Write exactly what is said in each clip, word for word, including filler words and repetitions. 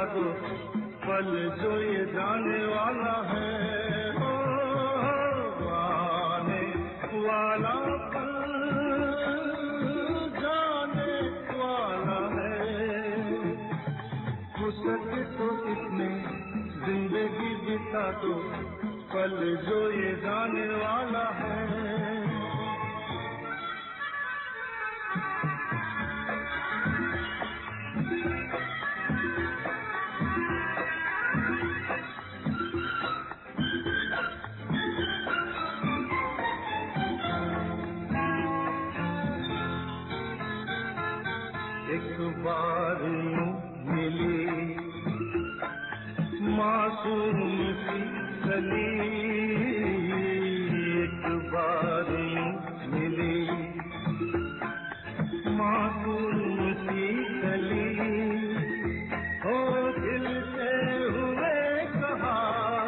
दो पल जो ये जाने वाला है। ओ, आने वाला पल जाने वाला है। हो सके तो इसमें जिंदगी बिता दो पल जो ये जाने वाला है। एक बार यूं मिली मासूम सी कली, एक बार यूं मिली मासूम सी कली, हो दिल से हुए कहा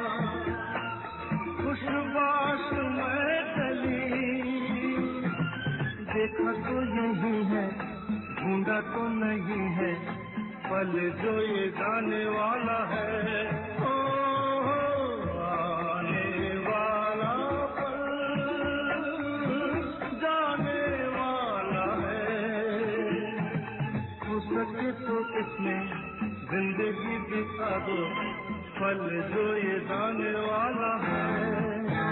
खुशबाश में चली। देखा तो यही है ढूंढा तो नहीं है पल जो ये जाने वाला है। ओ, आने वाला पल जाने वाला है। हो सके तो इसमें जिंदगी बिता दो पल जो ये जाने वाला है।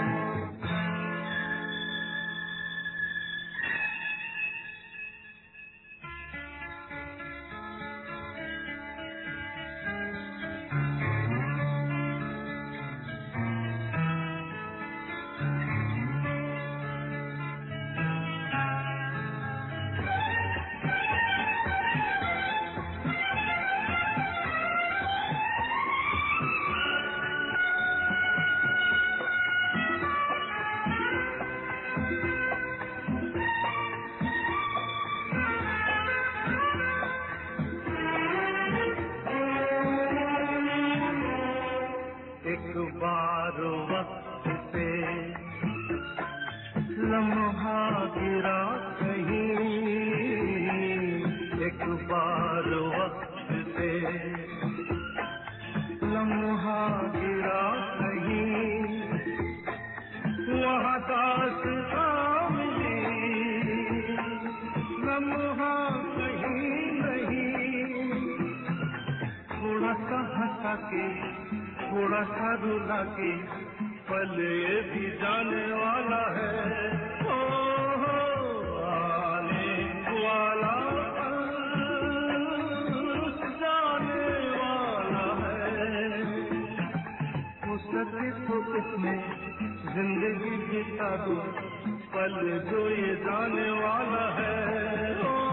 एक बार वक्त पे लम्हा गिरा कहीं, एक बार वक्त पे लम्हा गिरा कहीं, वहाँ दास्तां मिली लम्हा कहीं नहीं। थोड़ा सा हंसा के थोड़ा सा रुला के पल ये भी जाने वाला है। ओ, आने वाला जाने वाला है। हो सके तो इसमें जिंदगी बिता दो पल जो ये जाने वाला है। ओ,